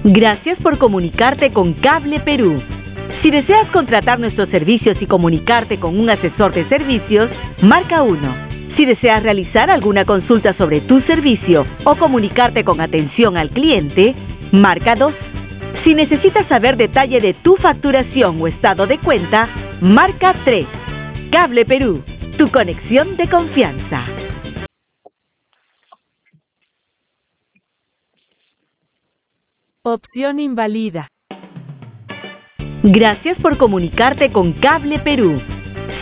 Gracias por comunicarte con Cable Perú. Si deseas contratar nuestros servicios y comunicarte con un asesor de servicios, marca 1. Si deseas realizar alguna consulta sobre tu servicio o comunicarte con atención al cliente, marca 2. Si necesitas saber detalle de tu facturación o estado de cuenta, marca 3. Cable Perú, tu conexión de confianza. Opción invalida. Gracias por comunicarte con Cable Perú.